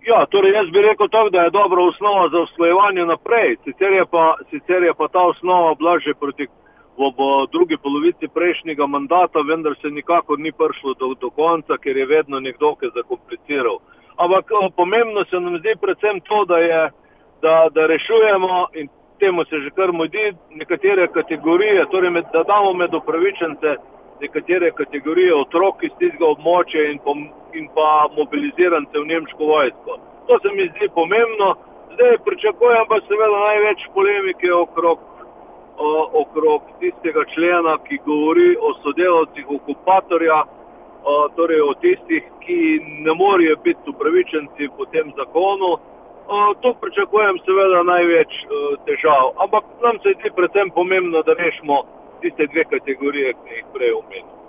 Ja, torej jaz bi rekel tako, da je dobra osnova za usklajevanje naprej. Sicer je pa ta osnova bila že v drugi polovici prejšnjega mandata, vendar se nikakor ni prišlo do konca, ker je vedno nekdo, ki je zakompliciral. Ampak pomembno se nam zdi predvsem to, da rešujemo, in temu se že kar mudi, nekatere kategorije, torej da damo med upravičence nekatere kategorije otrok iz tistega območja in pa mobilizirance v nemško vojsko. To se mi zdi pomembno. Zdaj pričakujem pa seveda največ polemike okrog tistega člena, ki govori o sodelavcih okupatorja, torej o tistih, ki ne morejo biti upravičenci po tem zakonu. Tu pričakujem seveda največ težav, ampak nam se zdi predvsem pomembno, da rešimo tiste dve kategorije, ki jih prej omenil.